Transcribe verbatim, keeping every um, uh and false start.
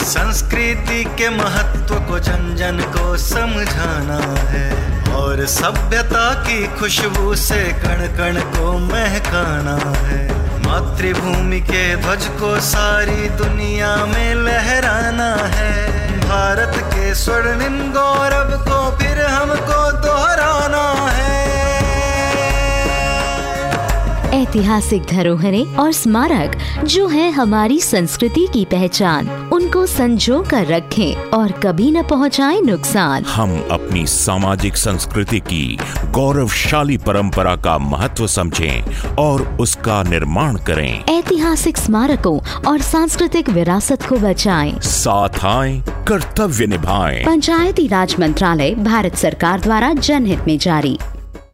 संस्कृति के महत्व को जन जन को समझाना है और सभ्यता की खुशबू से कण कण को महकाना है। मातृभूमि के ध्वज को सारी दुनिया में लहराना है। भारत के स्वर्णिम गौरव को फिर हमको दोहराना है। ऐतिहासिक धरोहरें और स्मारक जो है हमारी संस्कृति की पहचान, उनको संजो कर रखें और कभी न पहुंचाएं नुकसान। हम अपनी सामाजिक संस्कृति की गौरवशाली परंपरा का महत्व समझें और उसका निर्माण करें। ऐतिहासिक स्मारकों और सांस्कृतिक विरासत को बचाएं। साथ आएं, कर्तव्य निभाएं। पंचायती राज मंत्रालय, भारत सरकार द्वारा जनहित में जारी।